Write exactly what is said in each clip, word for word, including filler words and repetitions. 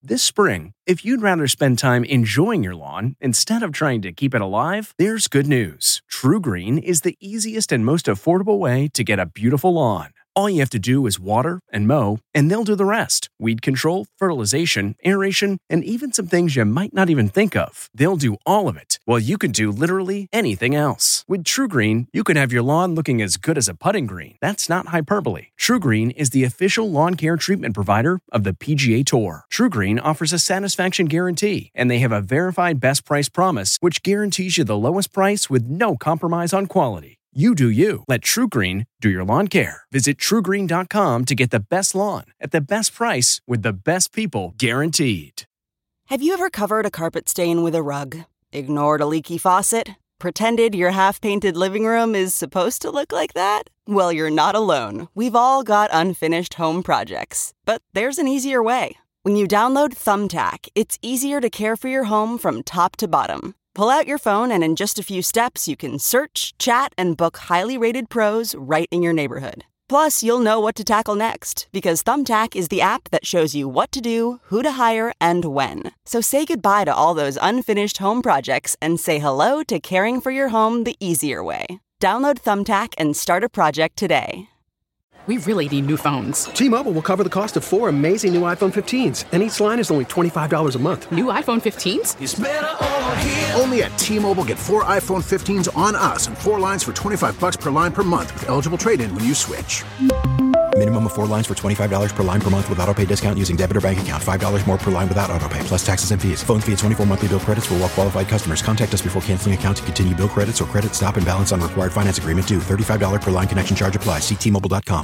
This spring, if you'd rather spend time enjoying your lawn instead of trying to keep it alive, there's good news. TruGreen is the easiest and most affordable way to get a beautiful lawn. All you have to do is water and mow, and they'll do the rest. Weed control, fertilization, aeration, and even some things you might not even think of. They'll do all of it, while you can do literally anything else. With TruGreen, you can have your lawn looking as good as a putting green. That's not hyperbole. TruGreen is the official lawn care treatment provider of the P G A Tour. TruGreen offers a satisfaction guarantee, and they have a verified best price promise, which guarantees you the lowest price with no compromise on quality. You do you. Let TruGreen do your lawn care. Visit True Green dot com to get the best lawn at the best price with the best people guaranteed. Have you ever covered a carpet stain with a rug? Ignored a leaky faucet? Pretended your half-painted living room is supposed to look like that? Well, you're not alone. We've all got unfinished home projects. But there's an easier way. When you download Thumbtack, it's easier to care for your home from top to bottom. Pull out your phone and in just a few steps, you can search, chat, and book highly rated pros right in your neighborhood. Plus, you'll know what to tackle next because Thumbtack is the app that shows you what to do, who to hire, and when. So say goodbye to all those unfinished home projects and say hello to caring for your home the easier way. Download Thumbtack and start a project today. We really need new phones. T-Mobile will cover the cost of four amazing new iPhone fifteens, and each line is only twenty-five dollars a month. New iPhone fifteens? It's better over here. Only at T-Mobile, get four iPhone fifteens on us and four lines for twenty-five dollars per line per month with eligible trade-in when you switch. Minimum of four lines for twenty-five dollars per line per month with autopay discount using debit or bank account. five dollars more per line without autopay, plus taxes and fees. Phone fee at twenty-four monthly bill credits for well-qualified customers. Contact us before canceling account to continue bill credits or credit stop and balance on required finance agreement due. thirty-five dollars per line connection charge applies. See T Mobile dot com.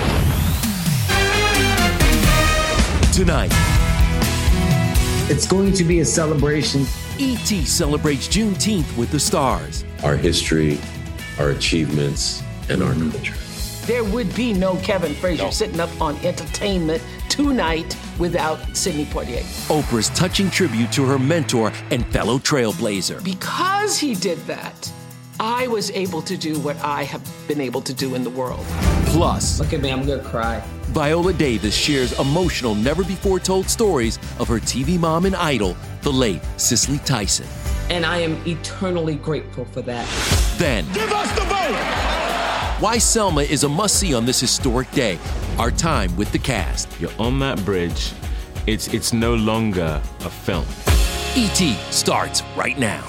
Tonight, it's going to be a celebration. E T celebrates Juneteenth with the stars. Our history, our achievements, and our culture. There would be no Kevin Frazier no. sitting up on Entertainment Tonight without Sidney Poitier. Oprah's touching tribute to her mentor and fellow trailblazer. Because he did that, I was able to do what I have been able to do in the world. Plus, look at me, I'm gonna cry. Viola Davis shares emotional, never-before-told stories of her T V mom and idol, the late Cicely Tyson. And I am eternally grateful for that. Then, give us the vote! Why Selma is a must-see on this historic day. Our time with the cast. You're on that bridge. It's it's no longer a film. E T starts right now.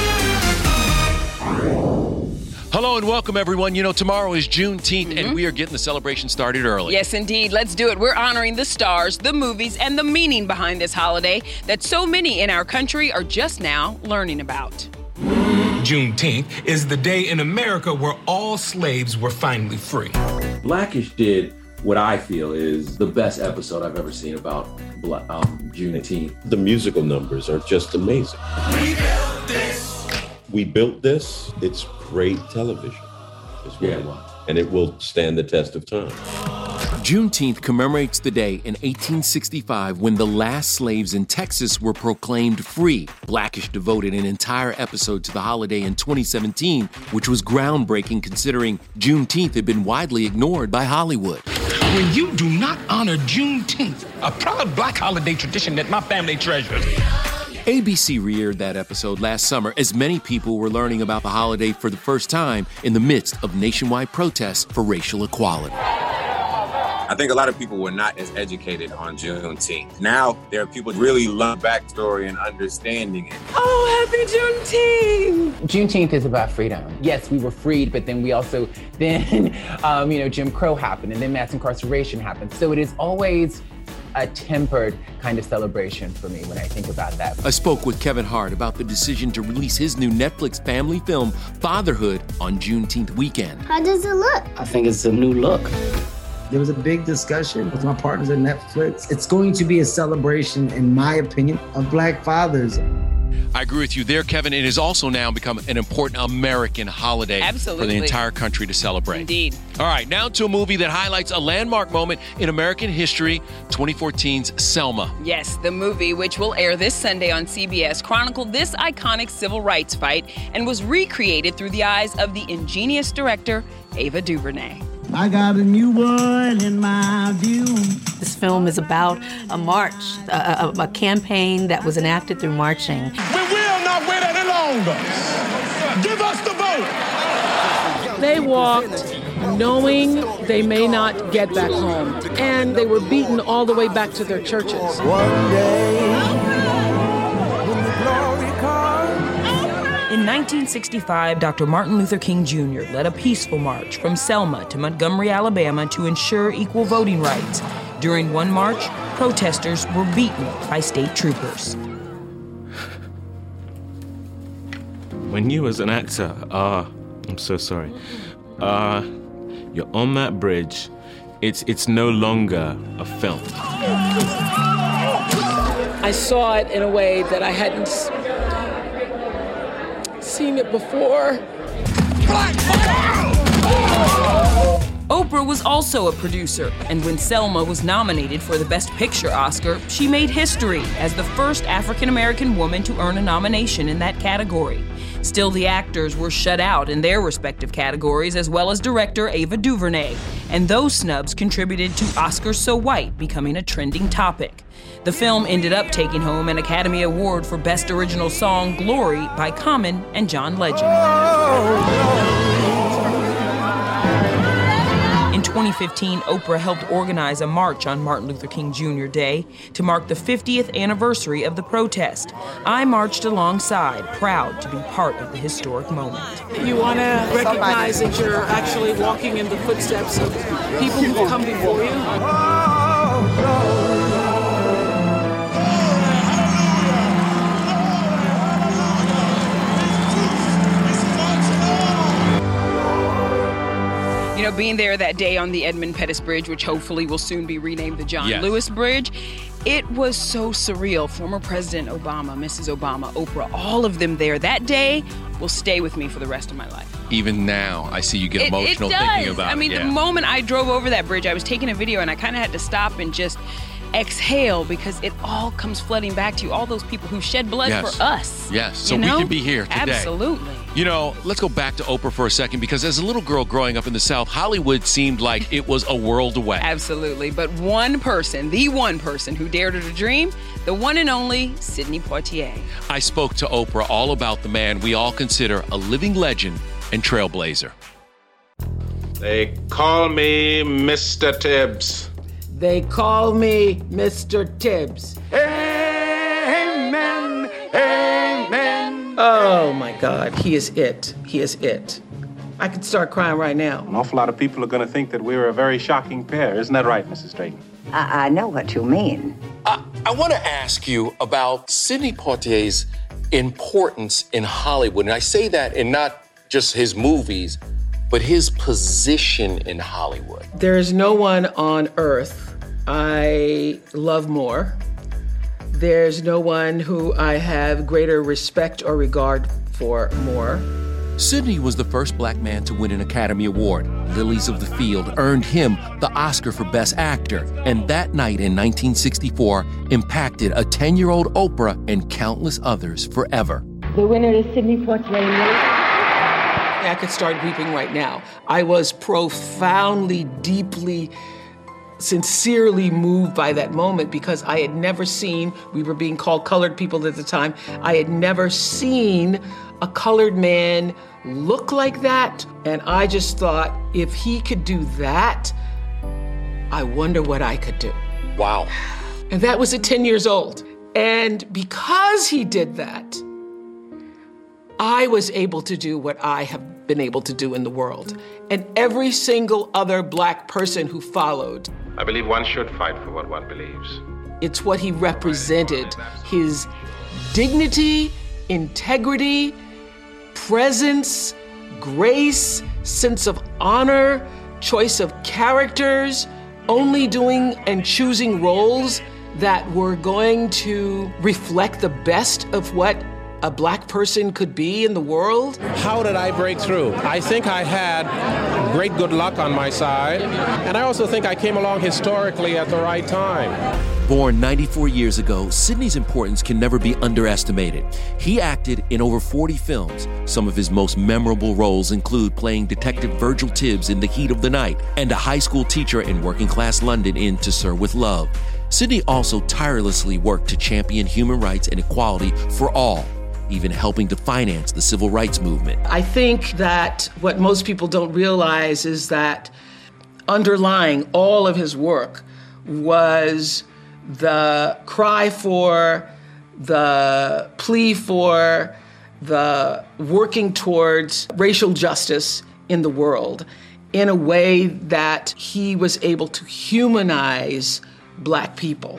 Hello and welcome, everyone. You know, tomorrow is Juneteenth, mm-hmm. and we are getting the celebration started early. Yes, indeed. Let's do it. We're honoring the stars, the movies, and the meaning behind this holiday that so many in our country are just now learning about. Juneteenth is the day in America where all slaves were finally free. Blackish did what I feel is the best episode I've ever seen about um, Juneteenth. The musical numbers are just amazing. We built this. We built this. It's great television. It's yeah, it and it will stand the test of time. Juneteenth commemorates the day in eighteen sixty-five when the last slaves in Texas were proclaimed free. Blackish devoted an entire episode to the holiday in twenty seventeen, which was groundbreaking considering Juneteenth had been widely ignored by Hollywood. When you do not honor Juneteenth, a proud black holiday tradition that my family treasures. A B C re-aired that episode last summer as many people were learning about the holiday for the first time in the midst of nationwide protests for racial equality. I think a lot of people were not as educated on Juneteenth. Now, there are people really love backstory and understanding it. Oh, happy Juneteenth! Juneteenth is about freedom. Yes, we were freed, but then we also, then, um, you know, Jim Crow happened, and then mass incarceration happened. So it is always a tempered kind of celebration for me when I think about that. I spoke with Kevin Hart about the decision to release his new Netflix family film, Fatherhood, on Juneteenth weekend. How does it look? I think it's a new look. There was a big discussion with my partners at Netflix. It's going to be a celebration, in my opinion, of Black fathers. I agree with you there, Kevin. It has also now become an important American holiday Absolutely. for the entire country to celebrate. Indeed. All right, now to a movie that highlights a landmark moment in American history, twenty fourteen's Selma. Yes, the movie, which will air this Sunday on C B S, chronicled this iconic civil rights fight and was recreated through the eyes of the ingenious director, Ava DuVernay. I got a new one in my view. This film is about a march, a, a, a campaign that was enacted through marching. We will not wait any longer. Give us the vote. They walked knowing they may not get back home, and they were beaten all the way back to their churches. One day, when the glory comes. In nineteen sixty-five, Doctor Martin Luther King Junior led a peaceful march from Selma to Montgomery, Alabama to ensure equal voting rights. During one march, protesters were beaten by state troopers. When you as an actor are, I'm so sorry, uh, you're on that bridge, it's it's no longer a film. I saw it in a way that I hadn't seen it before. Oprah was also a producer, and when Selma was nominated for the Best Picture Oscar, she made history as the first African-American woman to earn a nomination in that category. Still, the actors were shut out in their respective categories, as well as director Ava DuVernay, and those snubs contributed to Oscars So White becoming a trending topic. The film ended up taking home an Academy Award for Best Original Song, Glory, by Common and John Legend. In twenty fifteen, Oprah helped organize a march on Martin Luther King Junior Day to mark the fiftieth anniversary of the protest. I marched alongside, proud to be part of the historic moment. You want to recognize that you're actually walking in the footsteps of people who've come before you. You know, being there that day on the Edmund Pettus Bridge, which hopefully will soon be renamed the John Yes. Lewis Bridge, it was so surreal. Former President Obama, Missus Obama, Oprah, all of them there. That day will stay with me for the rest of my life. Even now, I see you get It- emotional it does. thinking about I mean, it. the Yeah. moment I drove over that bridge, I was taking a video and I kind of had to stop and just exhale because it all comes flooding back to you. All those people who shed blood Yes. for us. Yes, so you we know? can be here today. Absolutely. You know, let's go back to Oprah for a second, because as a little girl growing up in the South, Hollywood seemed like it was a world away. Absolutely. But one person, the one person who dared her to dream, the one and only Sidney Poitier. I spoke to Oprah all about the man we all consider a living legend and trailblazer. They call me Mister Tibbs. They call me Mister Tibbs. Amen. Amen. Oh my God, he is it. He is it. I could start crying right now. An awful lot of people are going to think that we're a very shocking pair. Isn't that right, Missus Drayton? I, I know what you mean. I, I want to ask you about Sidney Poitier's importance in Hollywood. And I say that in not just his movies, but his position in Hollywood. There is no one on earth I love more. There's no one who I have greater respect or regard for more. Sidney was the first black man to win an Academy Award. Lilies of the Field earned him the Oscar for Best Actor. And that night in nineteen sixty-four impacted a ten-year-old Oprah and countless others forever. The winner is Sidney Poitier. I could start weeping right now. I was profoundly, deeply, sincerely moved by that moment because I had never seen, we were being called colored people at the time, I had never seen a colored man look like that. And I just thought, if he could do that, I wonder what I could do. Wow. And that was at ten years old. And because he did that, I was able to do what I have been able to do in the world. And every single other black person who followed. I believe one should fight for what one believes. It's what he represented. His dignity, integrity, presence, grace, sense of honor, choice of characters, only doing and choosing roles that were going to reflect the best of what a black person could be in the world. How did I break through? I think I had great good luck on my side, and I also think I came along historically at the right time. Born ninety-four years ago, Sidney's importance can never be underestimated. He acted in over forty films. Some of his most memorable roles include playing Detective Virgil Tibbs in The Heat of the Night and a high school teacher in working-class London in To Sir with Love. Sidney also tirelessly worked to champion human rights and equality for all, even helping to finance the civil rights movement. I think that what most people don't realize is that underlying all of his work was the cry for, the plea for, the working towards racial justice in the world in a way that he was able to humanize Black people.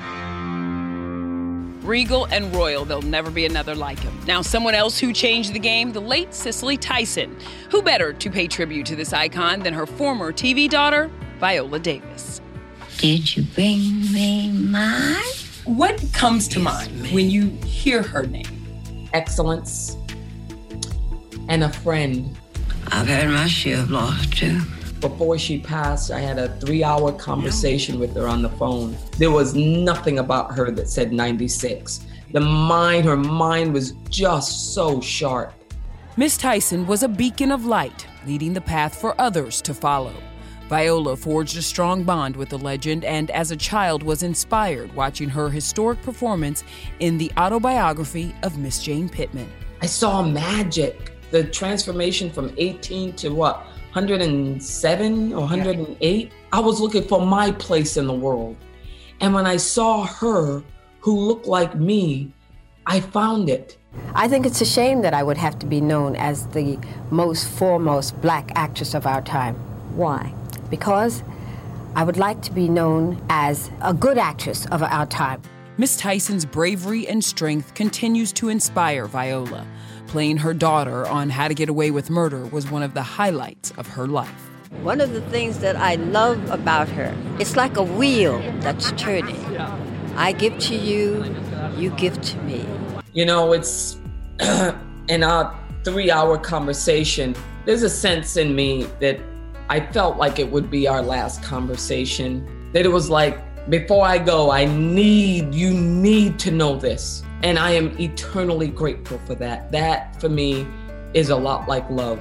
Regal and royal, there'll never be another like him. Now, someone else who changed the game, the late Cicely Tyson. Who better to pay tribute to this icon than her former T V daughter, Viola Davis? Did you bring me mine? What comes to mind when you hear her name? Excellence and a friend. I've had my share of loss too. Before she passed, I had a three-hour conversation with her on the phone. There was nothing about her that said ninety-six. The mind, her mind was just so sharp. Miss Tyson was a beacon of light, leading the path for others to follow. Viola forged a strong bond with the legend and as a child was inspired watching her historic performance in the autobiography of Miss Jane Pittman. I saw magic, the transformation from eighteen to what, one hundred seven or one hundred eight? I was looking for my place in the world. And when I saw her, who looked like me, I found it. I think it's a shame that I would have to be known as the most foremost Black actress of our time. Why? Because I would like to be known as a good actress of our time. Miss Tyson's bravery and strength continues to inspire Viola. Playing her daughter on How to Get Away with Murder was one of the highlights of her life. One of the things that I love about her, it's like a wheel that's turning. I give to you, you give to me. You know, it's in our three-hour conversation, there's a sense in me that I felt like it would be our last conversation. That it was like, before I go, I need, you need to know this. And I am eternally grateful for that. That, for me, is a lot like love.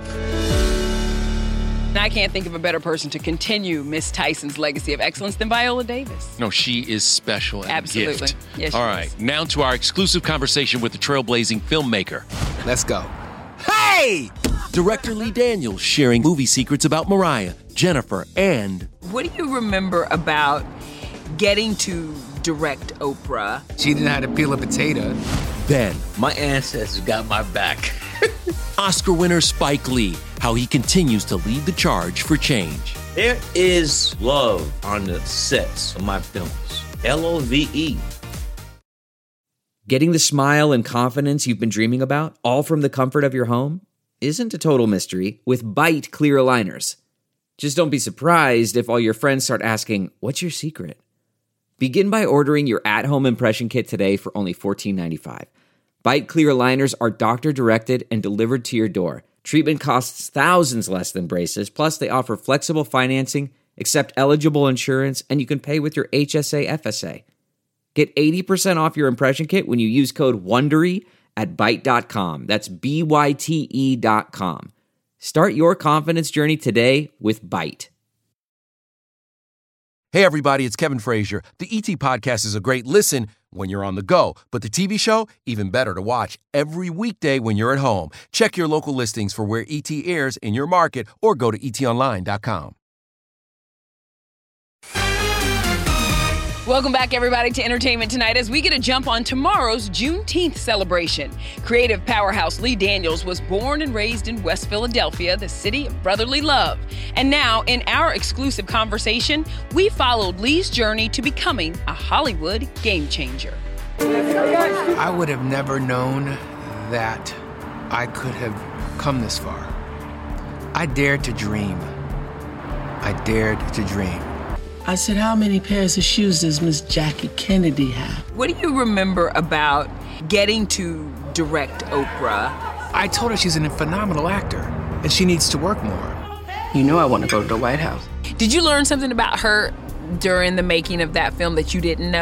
And I can't think of a better person to continue Miss Tyson's legacy of excellence than Viola Davis. No, she is special and Absolutely. a gift. Yes, All she right, is. now to our exclusive conversation with the trailblazing filmmaker. Let's go. Hey! Director Lee Daniels sharing movie secrets about Mariah, Jennifer, and... What do you remember about getting to direct Oprah? She didn't know how to peel a potato. Then... My ancestors got my back. Oscar winner Spike Lee, how he continues to lead the charge for change. There is love on the sets of my films. L O V E. Getting the smile and confidence you've been dreaming about, all from the comfort of your home, isn't a total mystery with Bite Clear Aligners. Just don't be surprised if all your friends start asking, what's your secret? Begin by ordering your at-home impression kit today for only fourteen ninety-five. Bite Clear Aligners are doctor-directed and delivered to your door. Treatment costs thousands less than braces, plus they offer flexible financing, accept eligible insurance, and you can pay with your H S A F S A. Get eighty percent off your impression kit when you use code WONDERY at byte dot com. That's B Y T E dot com. Start your confidence journey today with Byte. Hey, everybody, it's Kevin Frazier. The E T Podcast is a great listen when you're on the go, but the T V show, even better to watch every weekday when you're at home. Check your local listings for where E T airs in your market or go to e t online dot com. Welcome back, everybody, to Entertainment Tonight as we get a jump on tomorrow's Juneteenth celebration. Creative powerhouse Lee Daniels was born and raised in West Philadelphia, the city of brotherly love. And now, in our exclusive conversation, we followed Lee's journey to becoming a Hollywood game changer. I would have never known that I could have come this far. I dared to dream. I dared to dream. I said, how many pairs of shoes does Miss Jackie Kennedy have? What do you remember about getting to direct Oprah? I told her she's a phenomenal actor and she needs to work more. You know I want to go to the White House. Did you learn something about her during the making of that film that you didn't know?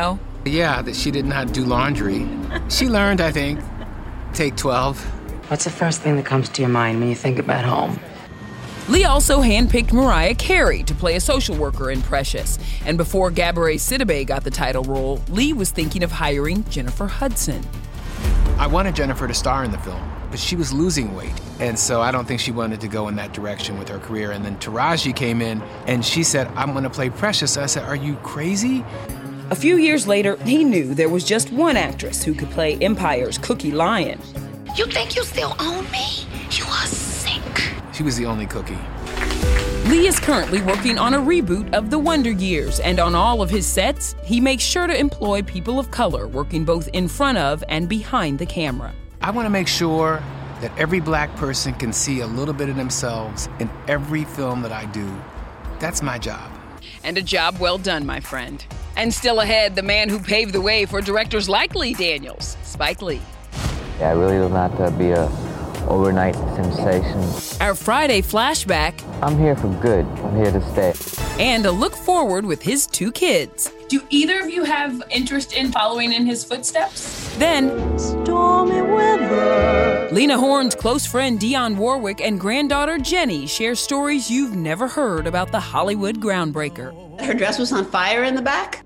Yeah, that she didn't know how to do laundry. She learned, I think. Take twelve. What's the first thing that comes to your mind when you think about home? Lee also handpicked Mariah Carey to play a social worker in Precious. And before Gabourey Sidibe got the title role, Lee was thinking of hiring Jennifer Hudson. I wanted Jennifer to star in the film, but she was losing weight. And so I don't think she wanted to go in that direction with her career. And then Taraji came in and she said, I'm going to play Precious. I said, are you crazy? A few years later, he knew there was just one actress who could play Empire's Cookie Lyon. You think you still own me? You are sick. She was the only cookie. Lee is currently working on a reboot of The Wonder Years, and on all of his sets, he makes sure to employ people of color working both in front of and behind the camera. I want to make sure that every black person can see a little bit of themselves in every film that I do. That's my job. And a job well done, my friend. And still ahead, the man who paved the way for directors like Lee Daniels, Spike Lee. Yeah, I really would not uh, be a overnight sensation. Our Friday flashback. I'm here for good. I'm here to stay. And a look forward with his two kids. Do either of you have interest in following in his footsteps? Then, stormy weather. Lena Horne's close friend Dionne Warwick and granddaughter Jenny share stories you've never heard about the Hollywood groundbreaker. Her dress was on fire in the back?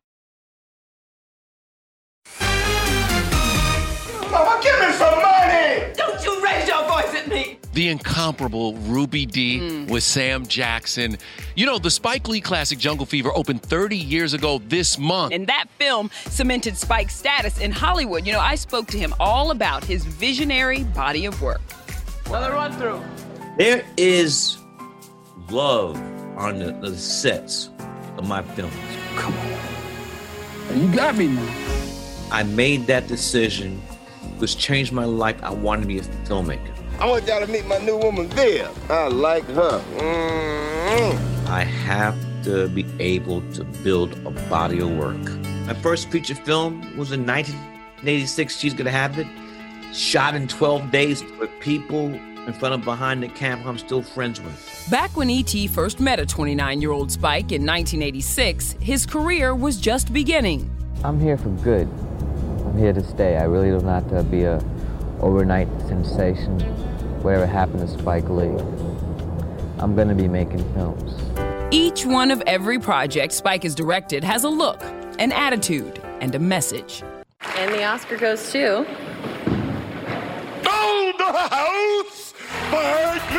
Mama, give me some money! Don't you raise your voice at me! The incomparable Ruby Dee mm. with Sam Jackson. You know, the Spike Lee classic Jungle Fever opened thirty years ago this month. And that film cemented Spike's status in Hollywood. You know, I spoke to him all about his visionary body of work. Another run through. There is love on the, the sets of my films. Come on. You got me now. I made that decision, which changed my life. I wanted to be a filmmaker. I want y'all to meet my new woman, Viv. I like her. Mm-hmm. I have to be able to build a body of work. My first feature film was in nineteen eighty-six, She's Gonna Have It. Shot in twelve days with people in front of behind the camera I'm still friends with. Back when E T first met a twenty-nine-year-old Spike in nineteen eighty-six, his career was just beginning. I'm here for good. I'm here to stay. I really do not uh, be a overnight sensation. Whatever happened to Spike Lee, I'm gonna be making films. Each one of every project Spike has directed has a look, an attitude, and a message. And the Oscar goes to... Build the house, Spike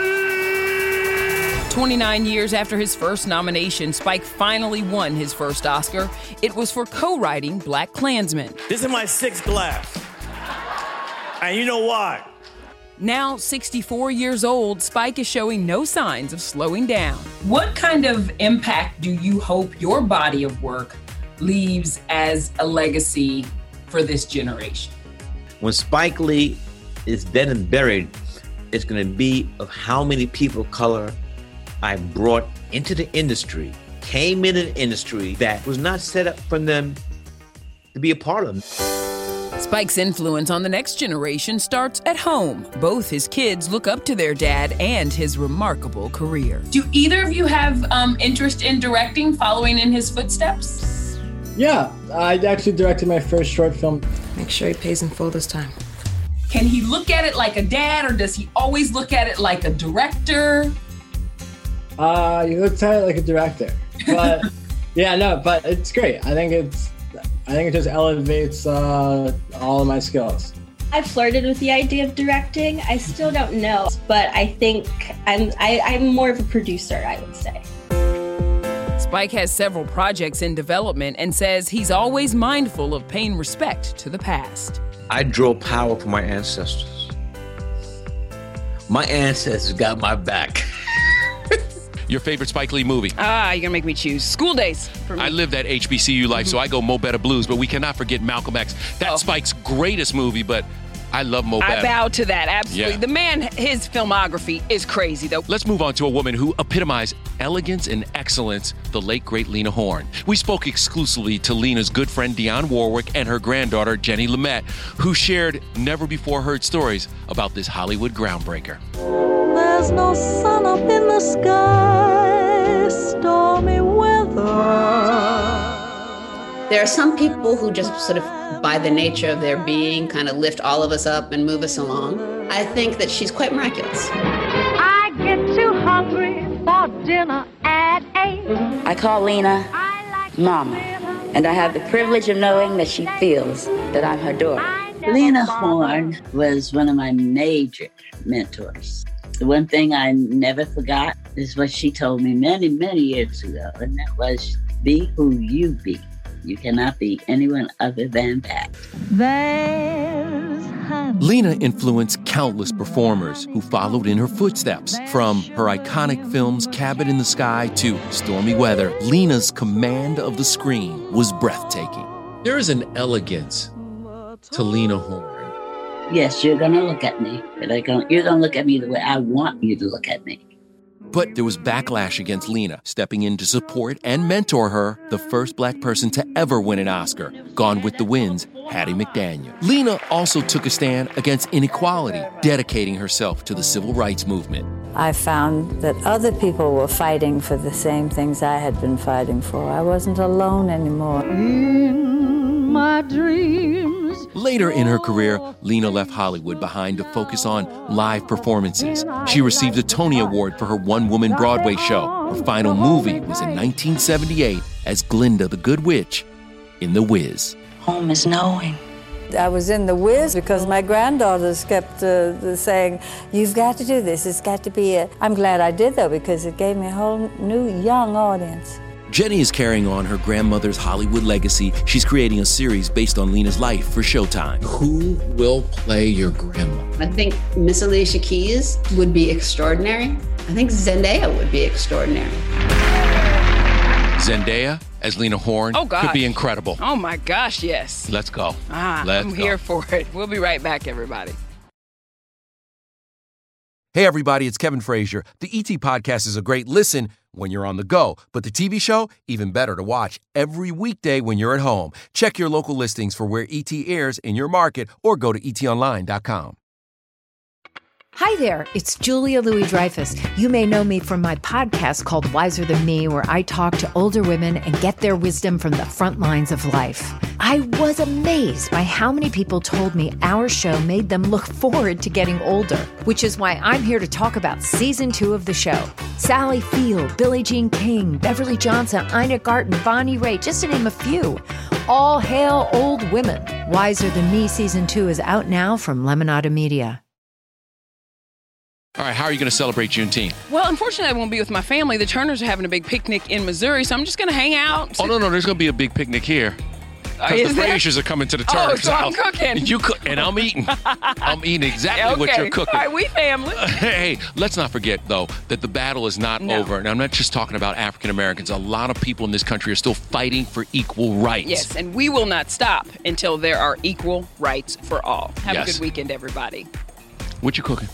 Lee! twenty-nine years after his first nomination, Spike finally won his first Oscar. It was for co-writing Black Klansman. This is my sixth glass. And you know why? Now sixty-four years old, Spike is showing no signs of slowing down. What kind of impact do you hope your body of work leaves as a legacy for this generation? When Spike Lee is dead and buried, it's going to be of how many people of color I brought into the industry, came in an industry that was not set up for them to be a part of. Spike's influence on the next generation starts at home. Both his kids look up to their dad and his remarkable career. Do either of you have um, interest in directing, following in his footsteps? Yeah, I actually directed my first short film. Make sure he pays in full this time. Can he look at it like a dad, or does he always look at it like a director? Uh, he looks at it like a director. But yeah, no, but it's great. I think it's I think it just elevates uh, all of my skills. I've flirted with the idea of directing. I still don't know, but I think I'm I, I'm more of a producer, I would say. Spike has several projects in development and says he's always mindful of paying respect to the past. I draw power from my ancestors. My ancestors got my back. Your favorite Spike Lee movie? Ah, you're gonna make me choose. School Days for me. I live that H B C U life, mm-hmm. so I go Mo Better Blues, but we cannot forget Malcolm X. That's oh. Spike's greatest movie, but I love Mo Better. I bow to that, absolutely. Yeah. The man, his filmography is crazy, though. Let's move on to a woman who epitomized elegance and excellence, the late, great Lena Horne. We spoke exclusively to Lena's good friend Dionne Warwick and her granddaughter Jenny Lumet, who shared never-before-heard stories about this Hollywood groundbreaker. There's no sun up in the sky, stormy weather. There are some people who just sort of, by the nature of their being, kind of lift all of us up and move us along. I think that she's quite miraculous. I get too hungry for dinner at eight. I call Lena Mama, and I have the privilege of knowing that she feels that I'm her daughter. Lena Horne was one of my major mentors. The one thing I never forgot is what she told me many, many years ago, and that was, be who you be. You cannot be anyone other than that. Lena influenced countless performers who followed in her footsteps. From her iconic films Cabin in the Sky to Stormy Weather, Lena's command of the screen was breathtaking. There is an elegance to Lena Horne. Yes, you're going to look at me, but I gonna, you're going to look at me the way I want you to look at me. But there was backlash against Lena, stepping in to support and mentor her, the first black person to ever win an Oscar, Gone with the Wind's Hattie McDaniel. Lena also took a stand against inequality, dedicating herself to the civil rights movement. I found that other people were fighting for the same things I had been fighting for. I wasn't alone anymore. In my dreams. Later in her career, Lena left Hollywood behind to focus on live performances. She received a Tony Award for her one-woman Broadway show. Her final movie was in nineteen seventy-eight as Glinda the Good Witch in The Wiz. Home is knowing. I was in The Wiz because my granddaughters kept uh, saying, you've got to do this, it's got to be a... I'm glad I did, though, because it gave me a whole new young audience. Jenny is carrying on her grandmother's Hollywood legacy. She's creating a series based on Lena's life for Showtime. Who will play your grandma? I think Miss Alicia Keys would be extraordinary. I think Zendaya would be extraordinary. Zendaya as Lena Horne oh, gosh. could be incredible. Oh, my gosh, yes. Let's go. Ah, Let's I'm go. here for it. We'll be right back, everybody. Hey, everybody, it's Kevin Frazier. The E T Podcast is a great listen when you're on the go, but the T V show, even better to watch every weekday when you're at home. Check your local listings for where E T airs in your market or go to e t online dot com. Hi there, it's Julia Louis-Dreyfus. You may know me from my podcast called Wiser Than Me, where I talk to older women and get their wisdom from the front lines of life. I was amazed by how many people told me our show made them look forward to getting older, which is why I'm here to talk about season two of the show. Sally Field, Billie Jean King, Beverly Johnson, Ina Garten, Bonnie Raitt, just to name a few. All hail old women. Wiser Than Me season two is out now from Lemonada Media. All right, how are you going to celebrate Juneteenth? Well, unfortunately, I won't be with my family. The Turners are having a big picnic in Missouri, so I'm just going to hang out. Oh, no, no, there's going to be a big picnic here. Uh, Because the there? Fraziers are coming to the Oh, Turners so I'm house. cooking. You cook, and I'm eating. I'm eating exactly okay. what you're cooking. All right, we family. Hey, let's not forget, though, that the battle is not No. over. And I'm not just talking about African Americans. A lot of people in this country are still fighting for equal rights. Yes, and we will not stop until there are equal rights for all. Have Yes. a good weekend, everybody. What you cooking?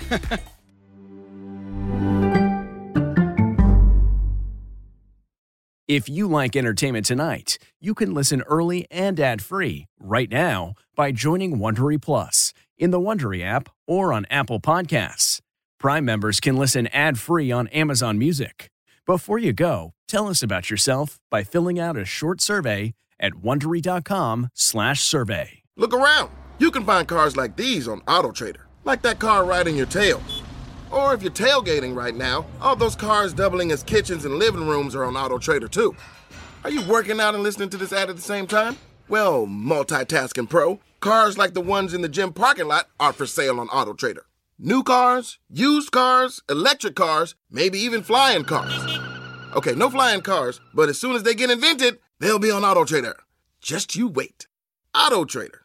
If you like Entertainment Tonight, you can listen early and ad-free right now by joining Wondery Plus in the Wondery app or on Apple Podcasts. Prime members can listen ad-free on Amazon Music. Before you go, tell us about yourself by filling out a short survey at Wondery.com slash survey. Look around. You can find cars like these on AutoTrader, like that car right in your tail. Or if you're tailgating right now, all those cars doubling as kitchens and living rooms are on AutoTrader too. Are you working out and listening to this ad at the same time? Well, multitasking pro, cars like the ones in the gym parking lot are for sale on AutoTrader. New cars, used cars, electric cars, maybe even flying cars. Okay, no flying cars, but as soon as they get invented, they'll be on AutoTrader. Just you wait. AutoTrader.